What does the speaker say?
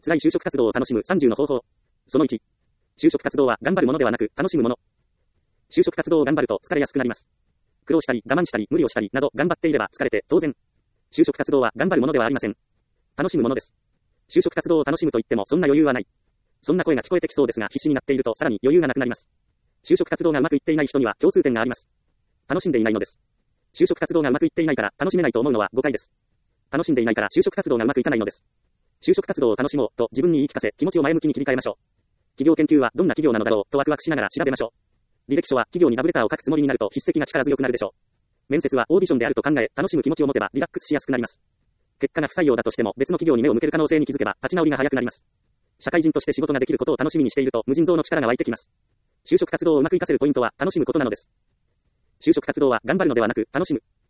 辛い就職活動を楽しむ30の方法。その1。就職活動は頑張るものではなく楽しむもの。就職活動を頑張ると疲れやすくなります。苦労したり、我慢したり、無理をしたりなど頑張っていれば疲れて当然。就職活動は頑張るものではありません。楽しむものです。就職活動を楽しむと言ってもそんな余裕はない。そんな声が聞こえてきそうですが、必死になっているとさらに余裕がなくなります。就職活動がうまくいっていない人には共通点があります。楽しんでいないのです。就職活動がうまくいっていないから楽しめないと思うのは誤解です。楽しんでいないから就職活動がうまくいかないのです。就職活動を楽しもうと自分に言い聞かせ、気持ちを前向きに切り替えましょう。企業研究はどんな企業なのだろうとワクワクしながら調べましょう。履歴書は企業にラブレターを書くつもりになると筆跡が力強くなるでしょう。面接はオーディションであると考え、楽しむ気持ちを持てばリラックスしやすくなります。結果が不採用だとしても別の企業に目を向ける可能性に気づけば立ち直りが早くなります。社会人として仕事ができることを楽しみにしていると無尽蔵の力が湧いてきます。就職活動をうまく活かせるポイントは楽しむことなのです。就職活動は頑張るのではなく楽しむ。